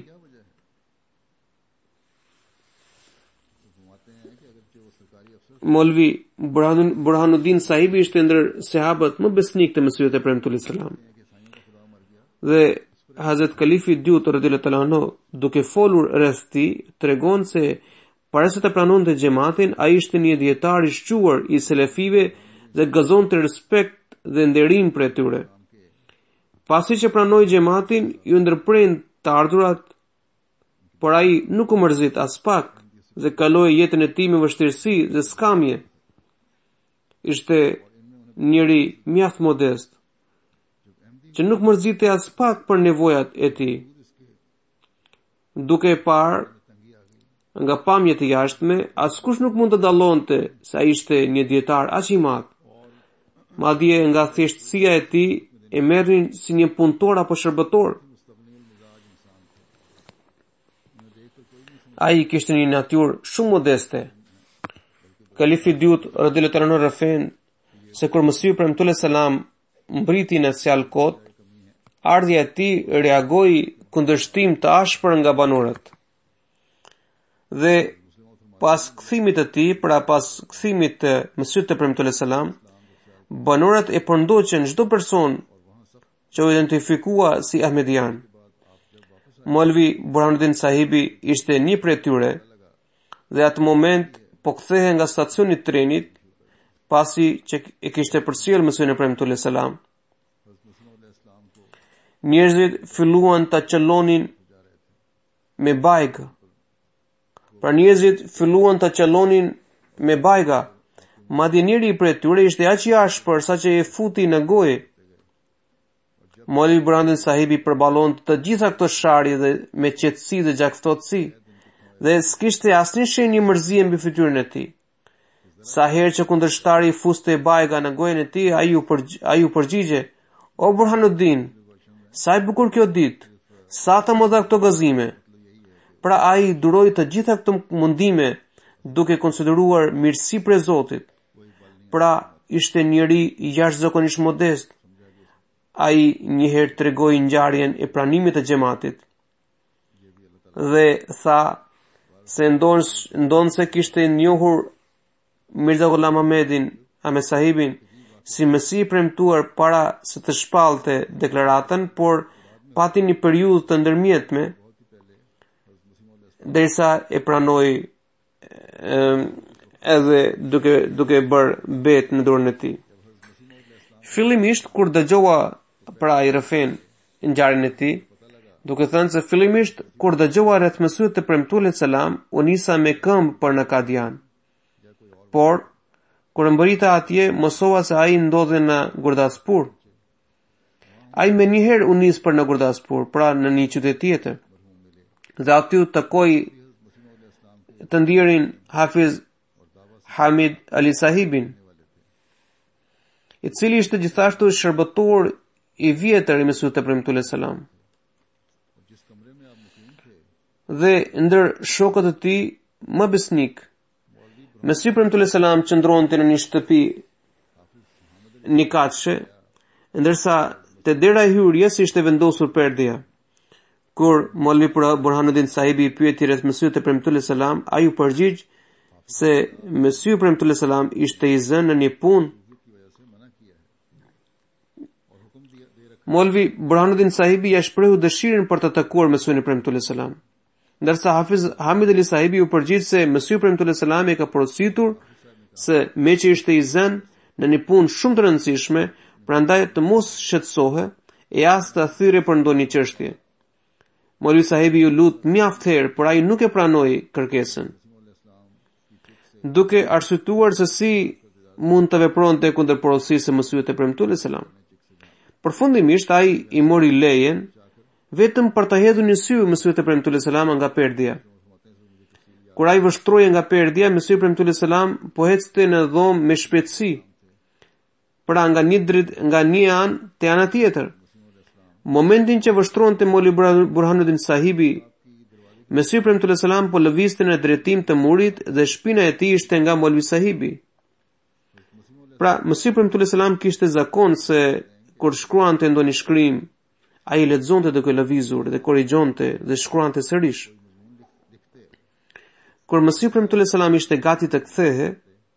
Molvi Burhanuddin Sahibi ishte ndër sahabët më besnik të Mesihut të premtullahi selam. Dhe Hazrat Kalifi i dytë radhiyallahu anhu duke folur rreth tij tregon se para se të pranonte xhamatin, ai ishte një dietar i shquar i selefive dhe gëzonte respekt dhe nderim për tyre. Pasi që pranoi xhamatin, ju ndërprend të ardhurat, por ai nuk u mërzit as pak dhe kaloi jetën e tij me vështirësi dhe skamje. Ishte njëri mjaft modest, që nuk mërzite as pak për nevojat e tij. Duke e parë nga pamjet e jashtme, askush nuk mund të dallonte se ai ishte një dietar aq i madh. Madje nga thjeshtësia e tij e merrin si një punëtor apo shërbëtor. Ai kishte një natyrë shumë modeste. Kalifi i dytë radhiyallahu anhu rëfen se kur Mesihu premtullahi selam mbriti në Sialkot, ardhja e tij reagoi kundërshtim të ashpër nga banorët. Dhe pas kthimit të tij, pra pas kthimit të Mesihut të premtullahi selam, banorët e përndoqën çdo person që u identifikua si Ahmedian. Molvi Burhanuddin Sahibi ishte një prej tyre dhe atë moment po kthehej nga stacioni i trenit pasi që e kishte përcjell Mesihun e premtullahi selam. Njerëzit filluan ta qellonin me bajgë. Pra njerëzit filluan ta qellonin me bajga. Madje njëri prej tyre ishte aq i ashpër saqë e futi në gojë. Molvi Burhanuddin Sahibi përballon të gjitha këto sharje dhe me qetësi dhe gjakftotësi dhe s'kishte asnjë shenjë mërzie mbi fytyrën e tij. Sa herë që kundërshtari fuste bajga në gojën e tij, ai u përgjigje: "O Burhanuddin, sa e bukur kjo ditë, sa të mëdha këto gëzime. Pra ai duroi të gjitha këto mundime duke konsideruar mirësi për Zotit. Pra ishte njëri jashtëzakonisht modest. Ai njëherë tregoi ngjarjen e pranimit të xhamatit dhe tha se ndon se kishte njohur Mirza Ghulam Ahmed Sahibin si Mesi i premtuar para se të shpallte deklaratën, por pati një periudhë të ndërmjetme derisa e pranoi edhe duke bërë bet në dorën e tij. Fillimisht kur dëgjova pra i rëfen ngjarjen e tij, duke thënë se fillimisht kur dëgjova rreth Mesihut të premtuar selam, u nisa me këmbë për në Kadian. Por kur mbërita atje, mësova se ai ndodhe në Gurdaspur. Ai më njëherë u nis për në Gurdaspur, pra në një qytet tjetër. Dhe aty u takoi të ndjerin Hafiz Hamid Ali Sahibin, i cili ishte gjithashtu shërbëtor i vjetër i Mesihut të premtuar selam. Dhe ndër shokët e tij më besnik, Mesihu i premtuar selam qëndronte në një shtëpi një katëshe, ndërsa te dera e hyrjes ishte vendosur perdja. Kur Molvi Burhanuddin Sahibi i pyeti rreth Mesihut të premtuar selam, ai u përgjigj se Mesihu i premtuar selam ishte i zënë në një punë. Molvi Burhanuddin Sahibi ja shprehu dëshirën për të takuar Mesihun e premtuar selam, ndërsa Hafiz Hamid Ali Sahibi u përgjigj se Mesihu i premtuar selam e ka porositur se meqë ishte i zënë në një punë shumë të rëndësishme, prandaj të mos shqetësohe e as të thyre për ndonjë çështje. Molvi Sahibi ju lut mjaft herë, por ai nuk e pranoi kërkesën, duke arsyetuar se si mund të vepronte kundër porosisë së Mesihut të premtuar selam. Përfundimisht ai i mori lejen vetëm për të hedhur në sy Mesihut të premtuar selam nga perdja. Kur ai vështroi nga perdja, Mesihu i premtuar selam po ecte në dhomë me shpejtësi, pra nga një anë te ana tjetër. Momentin që vështronte Molvi Burhanuddin Sahibi, Mesihu i premtuar selam po lëvizte në drejtim të murit dhe shpina e tij ishte nga Molvi Sahibi. Pra Mesihu i premtuar selam kishte zakon se kur shkruante ndonjë shkrim, ai e lexonte duke lëvizur dhe korrigjonte dhe shkruante sërish. Kur Mesihu i premtuar selam ishte gati të kthehe,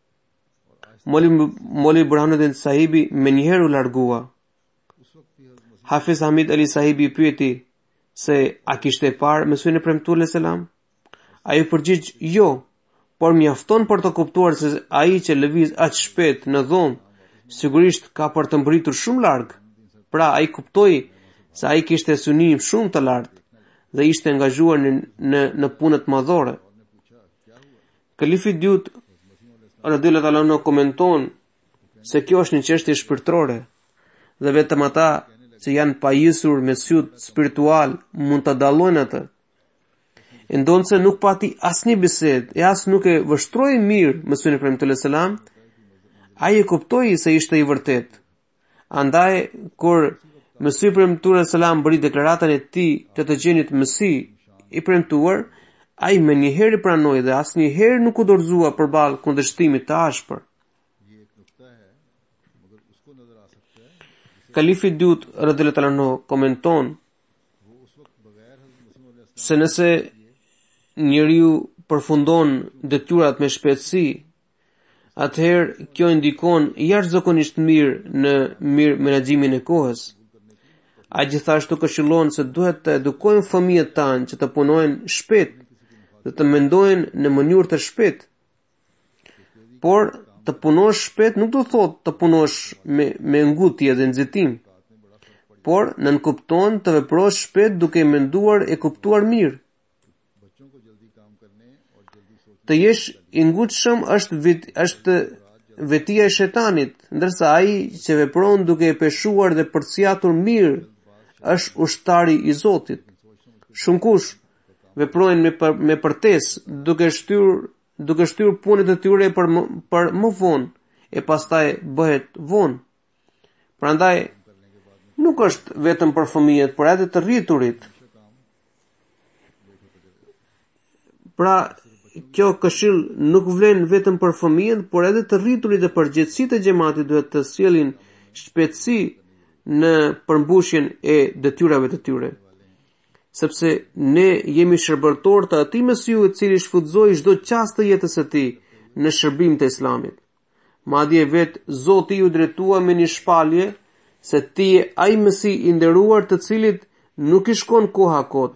Molvi Burhanuddin Sahibi më njëherë u largua. Hafiz Hamid Ali Sahibi i pyeti se a kishte parë Mesihun e premtuar selam? Ai u përgjigj jo, por mjafton për të kuptuar se ai që lëviz aq shpejt në dhomë sigurisht ka për të mbritur shumë larg. Pra ai kuptoi se ai kishte synim shumë të lartë dhe ishte angazhuar në punët madhore. Kalifi i dytë radhiyallahu anhu komenton se kjo është një çështje shpirtërore dhe vetëm ata që janë pajisur me syt spiritual mund të dallojnë atë. Ndonse nuk pati asnjë bisedë e as nuk e vështroi mirë Mesihun e premtuar selam, ai e kuptoi se ishte i vërtet. Andaj kur Mesihu i premtuar selam bëri deklaratën e tij të gjendit Mesih i premtuar, ai më njëherë pranoi dhe asnjëherë nuk u dorëzua përballë kundërshtimit të ashpër. Kalifi i dytë radhiyallahu anhu komenton se nëse njeriu përfundon detyrat me shpejtësi, atëherë kjo indikon jashtëzakonisht mirë në menaxhimin e kohës. Ai gjithashtu këshillon se duhet të edukojmë fëmijët tanë që të punojnë shpejt dhe të mendojnë në mënyrë të shpejtë. Por të punosh shpejt nuk do thotë të punosh me ngutje dhe nxitim, por nënkupton të veprosh shpejt duke menduar e kuptuar mirë. Të jesh i ngutshëm është vetia e shejtanit, ndërsa ai që vepron duke e peshuar dhe përcjatur mirë është ushtari i Zotit. Shumë kush veprojnë me përtesë duke shtyr punët e tyre për më vonë e pastaj bëhet vonë. Prandaj nuk është vetëm për fëmijët, por edhe të rriturit Pra, kjo këshill nuk vlen vetëm për fëmijët, por edhe të rriturit dhe përgjegjësitë e xhamatit duhet të sjellin shpejtësi në përmbushjen e detyrave të tyre. Sepse ne jemi shërbëtor të atij Mesiu i cili shfutzoi çdo çast të jetës së tij në shërbim të Islamit. Madje vet Zoti ju drejtua me një shpallje se ti je ai Mesi i nderuar të cilit nuk i shkon koha kot.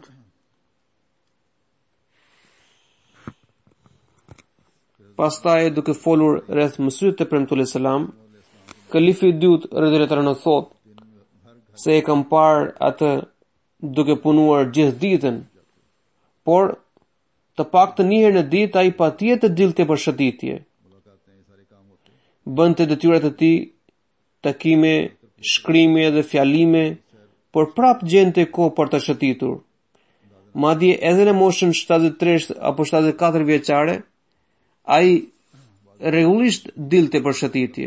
Pastaj duke folur rreth Mesiut te premtuar selam, kalifi i dytë radhiyallahu anhu thot se e kam parë atë duke punuar gjithë ditën, por të paktën një herë në ditë ai patjetër dilte për shëtitje. Bënte detyrat e tij, takime, shkrime dhe fjalime, por prap gjente kohë për të shëtitur. Madje edhe në moshën 73 apo 74 vjeçare, ai rregullisht dilte për shëtitje.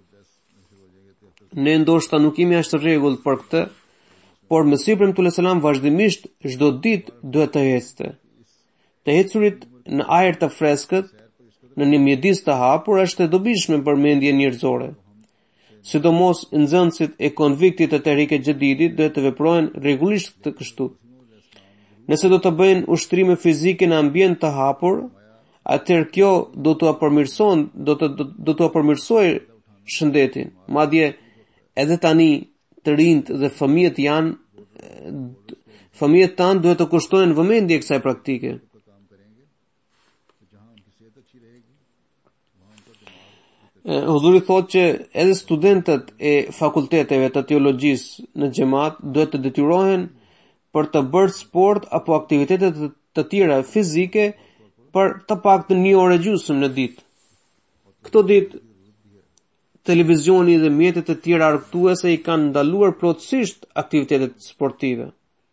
Ne ndoshta nuk jemi ashtu rregull për këtë, por Mesiu premtuar selam vazhdimisht çdo ditë duhet të ecte. Të ecurit në ajër të freskët, në një mjedis të hapur është e dobishme për mendjen njerëzore. Sidomos nxënësit e konviktit të Tehrike Xhedidit duhet të veprojnë rregullisht të kështu. Nëse do të bëjnë ushtrime fizike në ambient të hapur, atëherë kjo do t'u përmirësojë shëndetin. Madje edhe tani të rinjt dhe fëmijët tanë duhet të kushtojnë vëmendje kësaj praktike. Huzuri thot që edhe studentët e fakulteteve të teologjisë në xhamat duhet të detyrohen për të bërë sport apo aktivitete të tjera fizike për të paktën një orë e gjysmë në ditë. Këto ditë televizioni dhe mjetet e tjera argëtuese i kanë ndaluar plotësisht aktivitetet sportive.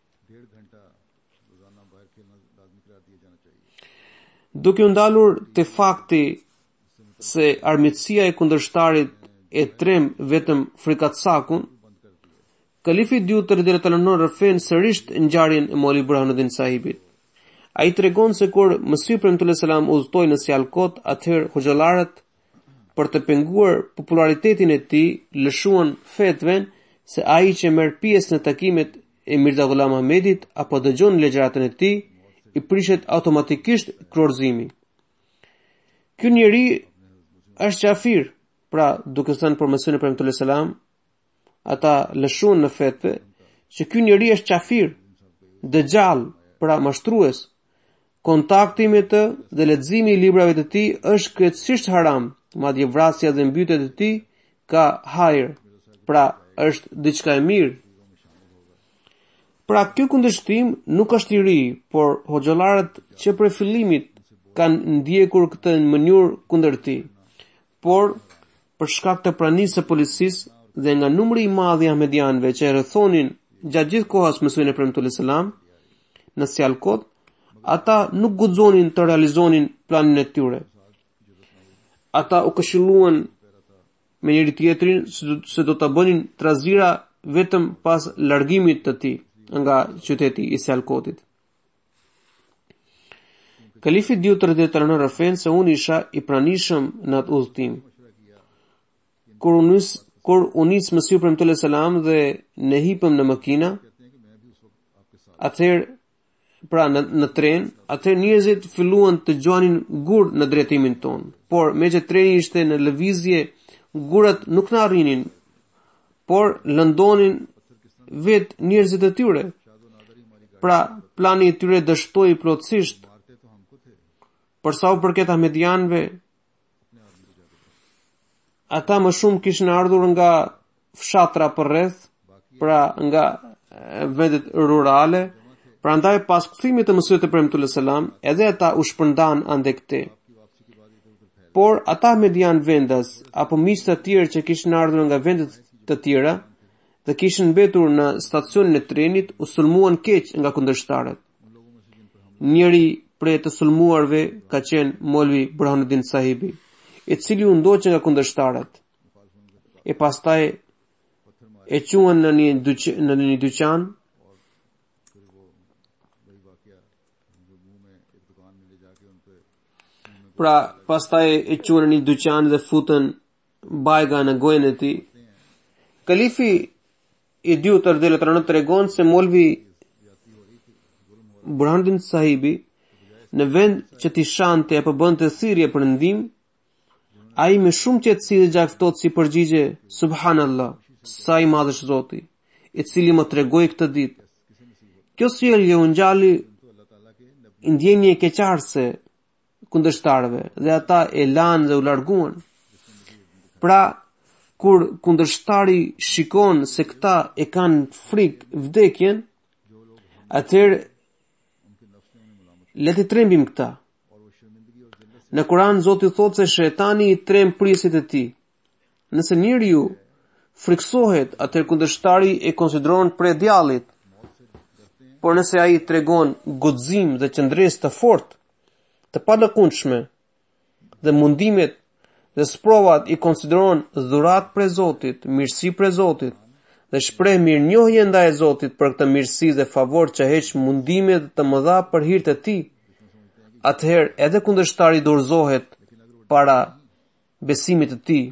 Duke u ndalur te fakti se armiqësia e kundërshtarit e trem vetëm frikatësakun, kalifi dytë radhiyallahu anhu rrëfen sërish ngjarjen e Moli Burhanuddin sahibit. Ai tregon se kur Mesiu premtuar selam udhtoi në Sialkot, atëherë hoxhallarët për të penguar popularitetin e tij lëshuan fetven se ai që merr pjesë në takimet e Mirza Ghulam Ahmedit apo dëgjon legjëratën e tij i prishet automatikisht krorzimi. Ky njeri është qafir, pra duke thënë për Mesiun premtuar selam, ata lëshuan në fetve që ky njeri është qafir, dëxhall, pra mashtrues. Kontakti me të dhe leximi i librave të tij është krejtësisht haram, madje vrasja dhe mbytyet e tij ka hajër, pra është diçka e mirë. Pra ky kundërshtim nuk është i ri, por hoxhallarët që prej fillimit kanë ndjekur këtë në mënyrë kundër tij. Por për shkak të pranisë së policisë dhe nga numri i madh i ahmedianëve që rrethonin gjatë gjithë kohës Mesiun premtuar selam në Sialkot, ata nuk guxonin të realizonin planin e tyre. Ata u këshilluan me njëri tjetrin se do ta bënin trazira vetëm pas largimit të tij nga qyteti i Sialkotit. Kalifi dytë radhiyallahu anhu rrëfen se unë isha i pranishëm në atë udhtim. Kur u nis Mesiu premtuar selam dhe ne hipëm në makina, atëherë pra në tren, atëherë njerëzit filluan të gjuanin gur në drejtimin ton, por me që treni ishte në lëvizje, gurat nuk na arrinin, por lëndonin vetë njerëzit e tyre. Pra plani i tyre dështoi plotësisht. Për sa u përket ahmedianëve, ata më shumë kishin ardhur nga fshatra përreth, pra nga vendet rurale. Prandaj pas kthimit të Mesiut të premtuar selam, edhe ata u shpërndan ande këtej. Por ata ahmedian vendas apo miq të tjerë që kishin ardhur nga vende të tjera dhe kishin mbetur në stacionin e trenit u sulmuan keq nga kundërshtarët. Njëri prej të sulmuarve ka qenë Molvi Burhanuddin sahibi, i cili u ndoqi nga kundërshtarët. E pastaj e quan në një dyqan Pra pastaj e qunë një dyqan dhe futën bajga në gojën e tij. Kalifi i dytë radhiyallahu anhu tregon se Molvi Burhanuddin Sahibi në vend që t'i shante apo bënte thirrje për ndim, ai me shumë qetësi dhe gjakftot si përgjigje: Subhanallah, sa i madh është Zoti, i cili më tregoi këtë ditë. Kjo sjellje u ngjalli ndjenje e keqarse kundërshtarëve dhe ata e lanë dhe u larguan. Pra, kur kundërshtari shikon se këta e kanë frikë vdekjen, atëherë le të trembim këta. Në Kur'an Zoti thotë se shejtani i tremb prisit e tij. Nëse njeriu friksohet, atëherë kundërshtari e konsideron pre djallit. Por nëse ai tregon guxim dhe qëndresë të fortë, të palëkundshme dhe mundimet dhe sprovat i konsideron dhurat prej Zotit, mirësi prej Zotit dhe shpreh mirënjohje ndaj Zotit për këtë mirësi dhe favor që heq mundimet të mëdha për hir të tij, atëherë edhe kundërshtari dorëzohet para besimit të tij.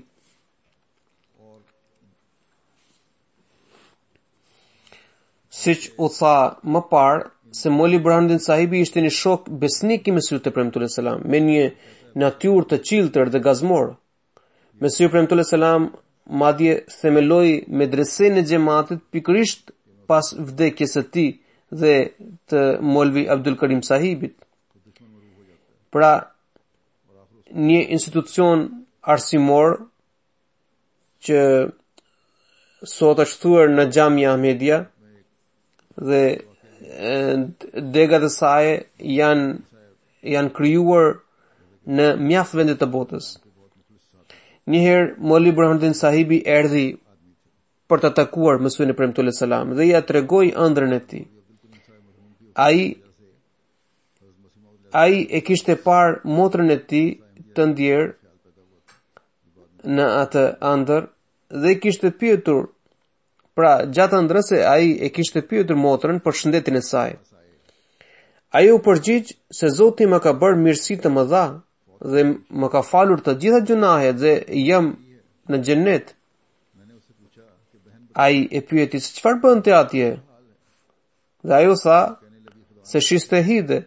Siç u tha më parë, se Molvi Burhanuddin Sahibi ishte një shok besnik i Mesihut të premtuar selam, me një natyrë të qiltër dhe gazmor. Mesihu premtuar selam madje themeloi medresen e xhamatit pikërisht pas vdekjes së tij dhe të Molvi Abdul Karim Sahibit. Pra, një institucion arsimor që sot është thuar në Xhamia Ahmedia dhe degat e saj janë krijuar në mjaft vende të botës. Njëherë Molvi Burhanuddin Sahibi erdhi për të takuar Mesihun e premtuar selam dhe ja tregoi ëndrrën e tij. Ai e kishte parë motrën e tij të ndjerë në atë ëndër dhe kishte pyetur. Pra, gjatë ëndrrës ai e kishte pyetur motrën për shëndetin e saj. Ai u përgjigj se Zoti më ka bërë mirësi të mëdha dhe më ka falur të gjitha gjunahet dhe jam në xhenet. Ai e pyeti se çfarë bënte atje? Dhe ajo tha se shiste hide.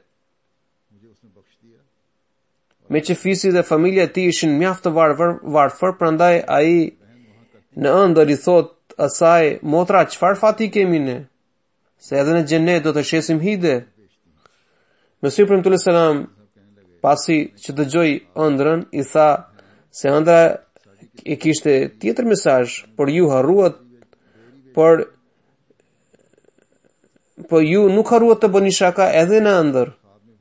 Me që fisi dhe familja e tij ishin mjaft të varfër, prandaj ai në ëndër i thot asaj: motra, çfarë fati kemi ne? Se edhe në xhenet do të shesim hide. Mesihu premtuar selam, pasi që dëgjoi ëndrrën, i tha se ëndra e kishte tjetër mesazh: por ju harruat, por ju nuk harruat të bëni shaka edhe në ëndër.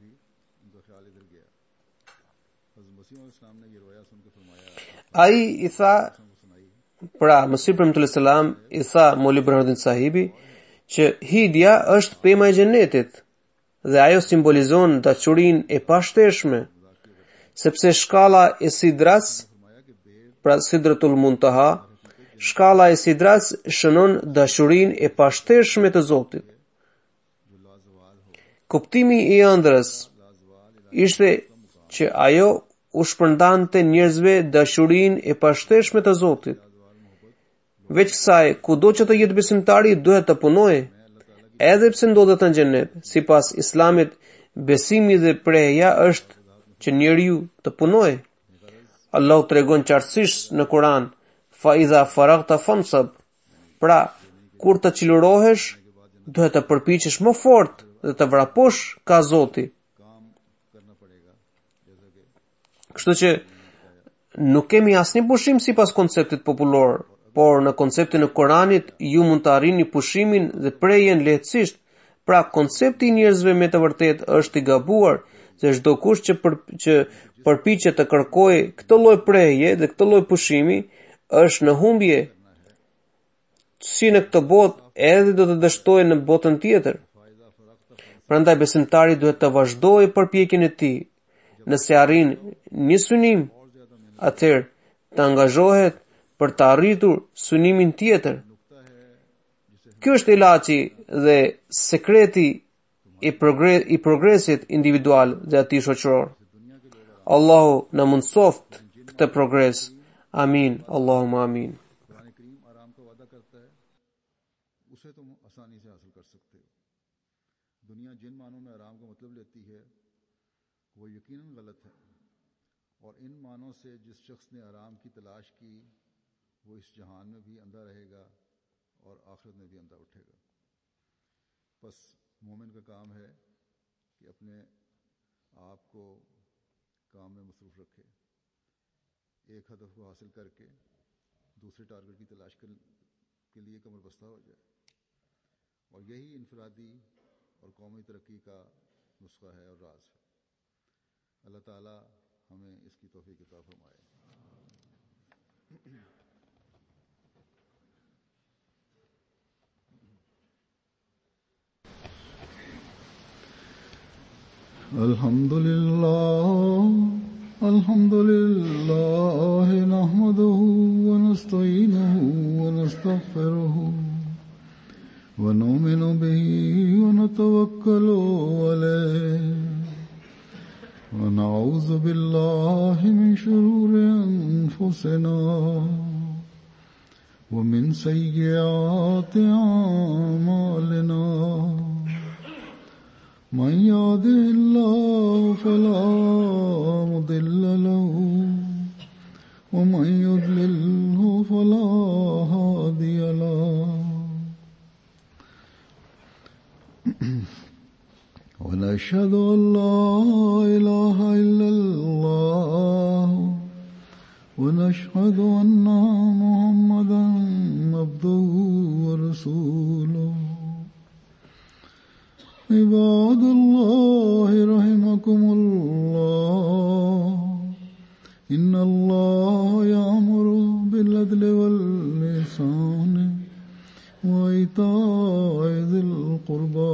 Ai i tha, pra Mesihu premtuar selam i tha Molvi Burhanuddin Sahibi që hidja është pema e xhenetit dhe ajo simbolizon dashurinë e pashteshme, sepse shkalla e sidras, pra Sidratul Muntaha, shkalla e sidras shënon dashurinë e pashteshme të Zotit. Kuptimi i ëndrrës ishte që ajo u shpërndante njerëzve dashurinë e pashteshme të Zotit. Veç kësaj, kudo që të jetë besimtari duhet të punojë, edhe pse ndodhet në xhenet. Sipas Islamit, besimi dhe preja është që njeriu të punojë. Allahu tregon qartësisht në Kur'an: fa idha faragta fansab. Pra, kur të qilurohesh, duhet të përpiqesh më fort dhe të vraposh ka Zoti. Kështu që nuk kemi asnjë pushim sipas konceptit popullor, por në konceptin e Kuranit ju mund të arrini pushimin dhe prejen lehtësisht. Pra, koncepti i njerëzve me të vërtetë është i gabuar, se çdo kush që përpiqet të kërkojë këtë lloj preje dhe këtë lloj pushimi është në humbje. Si në këtë botë, edhe do të dështojë në botën tjetër. Prandaj besimtari duhet të vazhdojë përpjekjen e tij. Nëse arrin një synim, atëherë të angazhohet për të arritur synimin tjetër. Ky është ilaçi dhe sekreti i progresit individual dhe atij shoqëror. Allahu na mundsoft këtë progres. Amin. Allahumma amin. Quran करीम आराम का वादा करता है, उसे तुम आसानी से हासिल कर सकते हो। दुनिया जिन मानों में आराम का मतलब लेती है वो यकीनन गलत है, और इन मानों से जिस शख्स ने आराम की तलाश की वो इस जहान में भी अंधा रहेगा और आखिरत में भी अंधा उठेगा। बस मोमिन का काम है कि अपने आप को काम में मसरूफ़ रखे, एक हदफ को हासिल करके दूसरे टारगेट की तलाश के लिए कमर बस्ता हो जाए, और यही इनफरादी और कौमी तरक्की का नुस्खा है और राज है। अल्लाह ताला हमें इसकी तौफीक अता फरमाए। अल्हम्दुलिल्लाह नहमदुहु व नस्तईनुहु व नस्तगफिरुहु व नुमिनु बिही व नतवक्कलु अलैहि व नऊज़ु बिल्लाहि मिन शुरूरि अनफुसिना व मिन सय्यिआति अमालिना। मन यहदिहिल्लाहु फला मुदिल्ल लहु व मन युद्लिल्हु फला हादिय लहु। व नशहदु अन ला इलाहा इल्लल्लाह व नशहदु अन्ना मुहम्मदन अब्दुहु व रसूलुहु। इबादुल्लाहि रहिमकुमुल्लाह, इन्नल्लाहा यअमुरु बिल अदलि वल इहसानि व ईताइ ज़िल क़ुर्बा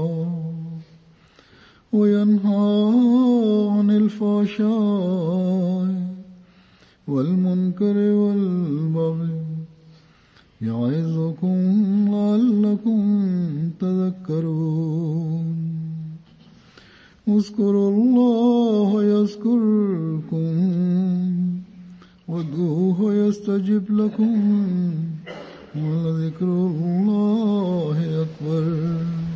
व यन्हा अनिल फ़हशाइ वल मुनकरि वल बग़ि यइज़ुकुम लअल्लकुम तज़क्करून। उज़्कुरुल्लाह यज़्कुरकुम वदऊहु यस्तजिब लकुम व लज़िक्रुल्लाहि अकबर।